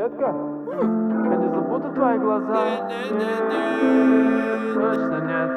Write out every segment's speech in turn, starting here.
детка, я не забуду твои глаза. Точно нет.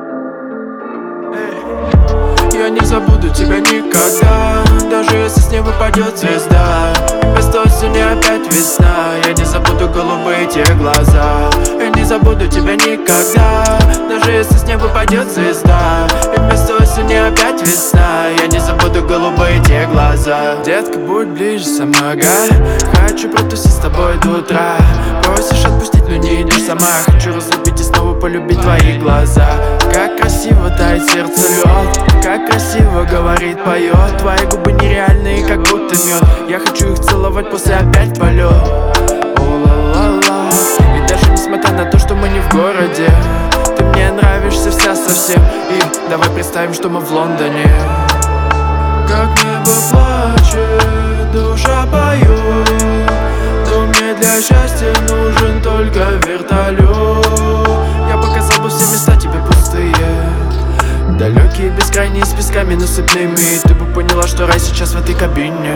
Я не забуду тебя никогда, даже если с неба падет звезда. Вместо осени опять весна. Я не забуду голубые те глаза. Я не забуду тебя никогда, даже если с неба падет звезда. И вместо осени опять весна. Я не забуду голубые те глаза. Детка, будь ближе со мной, ага. Хочу протусить с тобой до утра. Просишь отпустить, но не идешь сама. Хочу разлюбить и снова полюбить твои глаза. Как красиво тает сердце лед, как красиво говорит, поет. Твои губы нереальные, как будто мед. Я хочу их целовать после опять полет. О-ла-ла-ла. И даже несмотря на то, что мы не в городе, ты мне нравишься вся совсем. И давай представим, что мы в Лондоне. Как небо плачет, душа поет, но мне для счастья нужен только вертолет. Я показал бы все места тебе пустые, далекие, бескрайние, с песками насыпными. Ты бы поняла, что рай сейчас в этой кабине.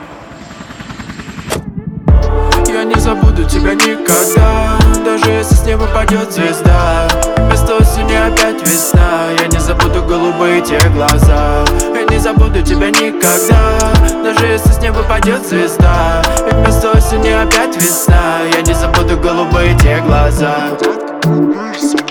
Я не забуду тебя никогда, даже если с неба падет звезда. Вместо осени опять весна. Я не забуду голубые те глаза. Я не забуду тебя никогда, даже если с неба падет звезда. И вместо осени опять весна. Я не забуду голубые те глаза.